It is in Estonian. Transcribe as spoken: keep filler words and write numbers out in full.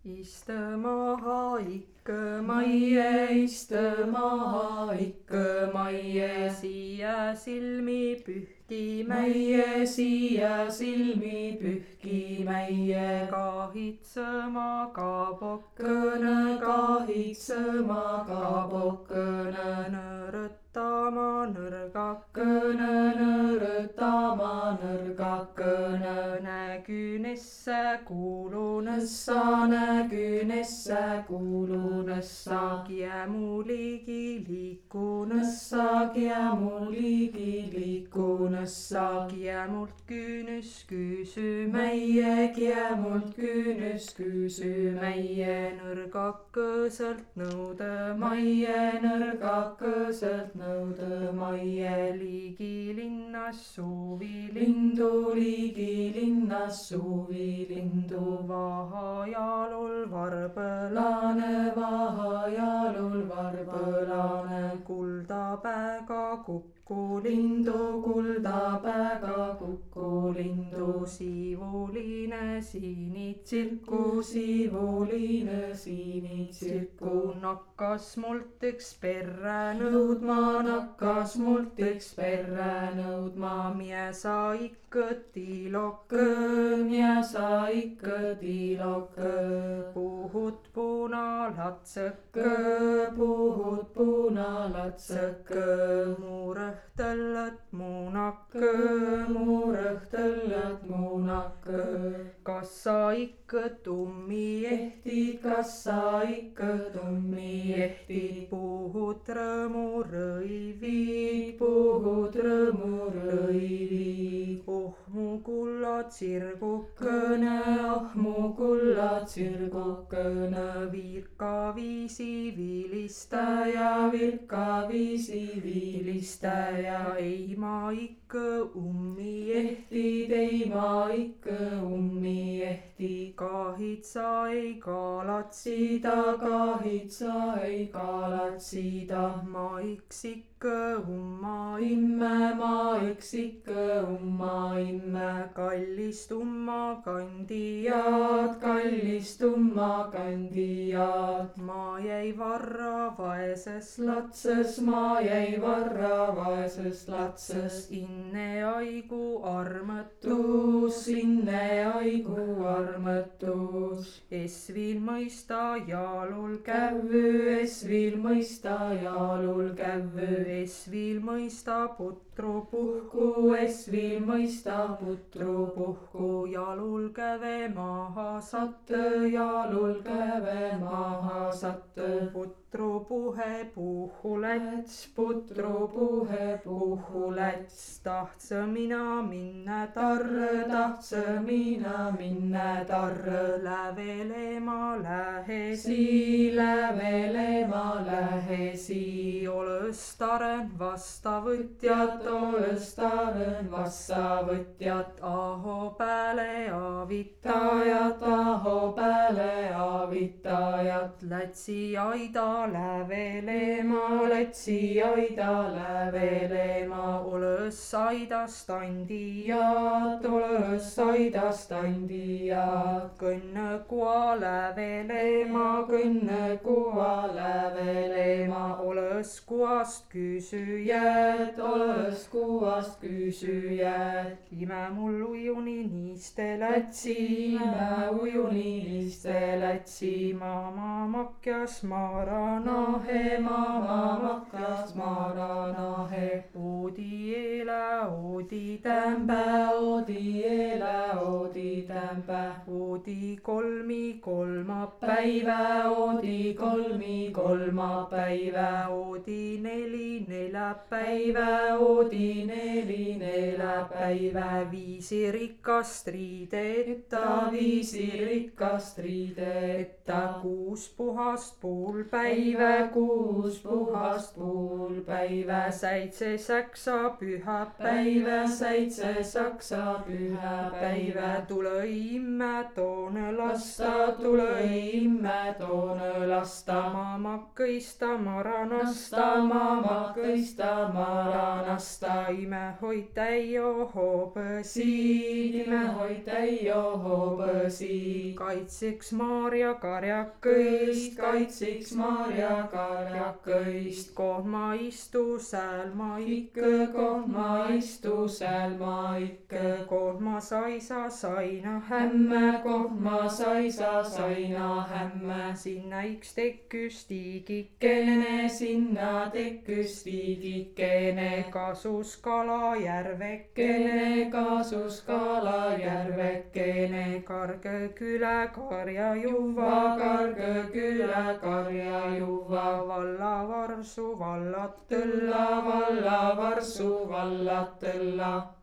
Iste maha ikka Maie, iste maha ikka maie. Siia silmi pühki Meie siia silmi pühki meie. Kahitsema kabokkõne, kahitsema kabokkõne. Nõrõtama nõrgakõne, Nõrõtama nõrgakõne. Näkynessä kuulunessa, Näkynessä kuulunessa. Kiemu ligi liikunessa, Kiemu ligi liikunessa. Kiemult kyynys kysy Meie kiemult kyynys kysy meie. Nõrgakõselt nõude Maie nõrgakõselt nõude maie. Ligi linnas suvi Lindu ligi linnas suvi lindu. Vahajalul varbõla, Laane vahajalul varbõlane. kuldapäega kukku Lindu kuldapäega kuku lindu. Siivuline sinitsirku, Sivuline sinitsirku. Nakkas mult üks perre Nõudma nakkas mult üks perre nõudma. Mie sa ikka tilokõ, Ja sa ikka tilokõ. puhut punalatsõkõ, Puhud punalatsõkõ. mu rõhtõllõt munakõ, Mu rõhtõllõt munakõ. kas sa ikka tummi Ehtid, kas sa ikka tummi ehtid. puhut rõõmu rõivi, Puhud rõõmu rõivi. oh mu kulla tsirgukõne, Kõne, oh mu kulla tsirgukõne. virka viisi vilista Viilistaja, virka viisi viilistaja. ei ma ikka ummi Ehtid, ei ma ikka ummi ehtid. kahitsa ei kaalatsi, Sida kahitsa ei kaalatsida. ma iks ikka umma Imme ma iks ikka umma imme. kallistumma kandijaat, Jaad kallistumma kandijaat. ma jäi varra vaeses Latses ma jäi varra vaeses latses. inne aigu armõtus, Tuus inne aigu armatus. es viil mõista jalul Kävvy es viil mõista jalul kävvy. es viil mõista putru puhku, Puhku es viil mõista putru puhku. jalul käve maha satt, Satt jalul käve maha satt. putru puhe puhu läts, Putru puhe puhu läts. tahtsa mina minna tarre, Tahtsa mina minna tarre. lävelema lähesi, Siile velema lähesi. olõs taren vastavõtjat, olõs taren vastavõtjat. aho pääle avitajat, Tajat aho pääle avitajat. lätsi aida lävelema, Lätsi aida lävelema. olõs aidast andija, Jaat olõs aidast andija. kõnne kua lävelema, Kõnne kuva lävelema. olõs kuast küsija, Jääd olõs kuvast küsijad. ime mul ujuni niiste Lätsi ime ujuniliste lätsi. mama makjas marana, Nahe mama makkas maranahe. oodi eele, oodi Tämpä oodi elä oodi tämpä. oodi kolmi kolma Päivä oodi kolmi kolma päivä. oodi neli neljapäiva, Päivä oodi neli nelä päivä. viisi rikkast riidetta, Ta viisi rikkast riidetta. kuus puhast poolpäiva, Päivä kuus puhast puulpäivä. seitse saksa pühapäiva, Päivä seitse saksa pyhäpäivä. tule imme toone lasta, Lasta tule imme toone lasta. mamakõista maranasta, Nasta mamakõista maranasta. ime hoitaio hoopõsi, Siid ime hoitaio hoopõsi. kaitsi kaitseks Maarja karjakõist, kaitseks Maarja karjakõist. koht ma istu sääl ma ikka, koht ma istu sääl ma ikka. koht ma saisa saina hämme, koht ma saisa saina hämme. sinna iks tekküs tiigikene, sinna tekküs tiigikene. kasus kala järvekene, kasus kala järvekene. Kargõ külä karja juva, Kargõ külä karja juva. valla varsu vallat Tõlla, valla varsu vallat tõlla.